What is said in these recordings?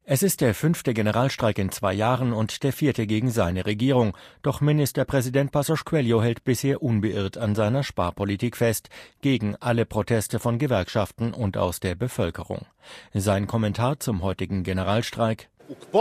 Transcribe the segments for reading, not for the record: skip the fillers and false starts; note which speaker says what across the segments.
Speaker 1: Es ist der 5. Generalstreik in 2 Jahren und der 4. gegen seine Regierung. Doch Ministerpräsident Passos Coelho hält bisher unbeirrt an seiner Sparpolitik fest, gegen alle Proteste von Gewerkschaften und aus der Bevölkerung. Sein Kommentar zum heutigen Generalstreik: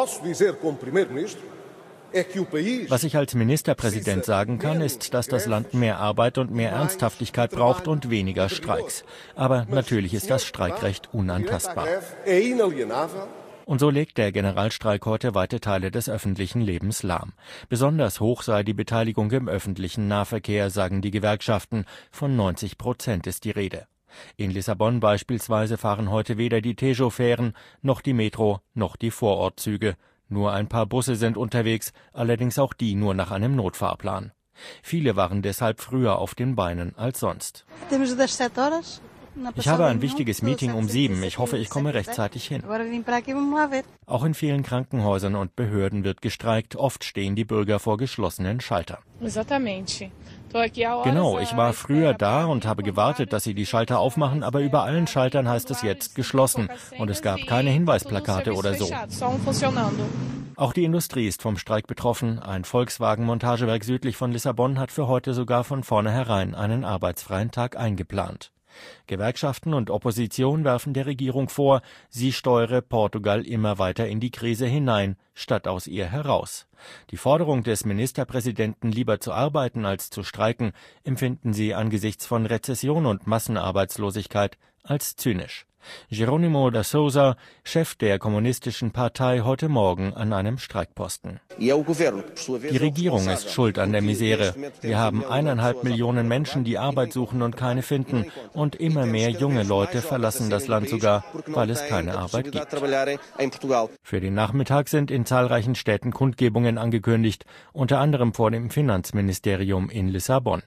Speaker 1: Was ich als Ministerpräsident sagen kann, ist, dass das Land mehr Arbeit und mehr Ernsthaftigkeit braucht und weniger Streiks. Aber natürlich ist das Streikrecht unantastbar. Und so legt der Generalstreik heute weite Teile des öffentlichen Lebens lahm. Besonders hoch sei die Beteiligung im öffentlichen Nahverkehr, sagen die Gewerkschaften. Von 90% ist die Rede. In Lissabon beispielsweise fahren heute weder die Tejo-Fähren, noch die Metro, noch die Vorortzüge. Nur ein paar Busse sind unterwegs, allerdings auch die nur nach einem Notfahrplan. Viele waren deshalb früher auf den Beinen als sonst. Ich habe ein wichtiges Meeting um 7. Ich hoffe, ich komme rechtzeitig hin. Auch in vielen Krankenhäusern und Behörden wird gestreikt. Oft stehen die Bürger vor geschlossenen Schaltern. Genau, ich war früher da und habe gewartet, dass sie die Schalter aufmachen, aber über allen Schaltern heißt es jetzt geschlossen und es gab keine Hinweisplakate oder so. Auch die Industrie ist vom Streik betroffen. Ein Volkswagen-Montagewerk südlich von Lissabon hat für heute sogar von vornherein einen arbeitsfreien Tag eingeplant. Gewerkschaften und Opposition werfen der Regierung vor, sie steuere Portugal immer weiter in die Krise hinein, statt aus ihr heraus. Die Forderung des Ministerpräsidenten, lieber zu arbeiten als zu streiken, empfinden sie angesichts von Rezession und Massenarbeitslosigkeit als zynisch. Jerónimo da Sousa, Chef der Kommunistischen Partei, heute Morgen an einem Streikposten. Die Regierung ist schuld an der Misere. Wir haben 1,5 Millionen Menschen, die Arbeit suchen und keine finden. Und immer mehr junge Leute verlassen das Land sogar, weil es keine Arbeit gibt. Für den Nachmittag sind in zahlreichen Städten Kundgebungen angekündigt, unter anderem vor dem Finanzministerium in Lissabon.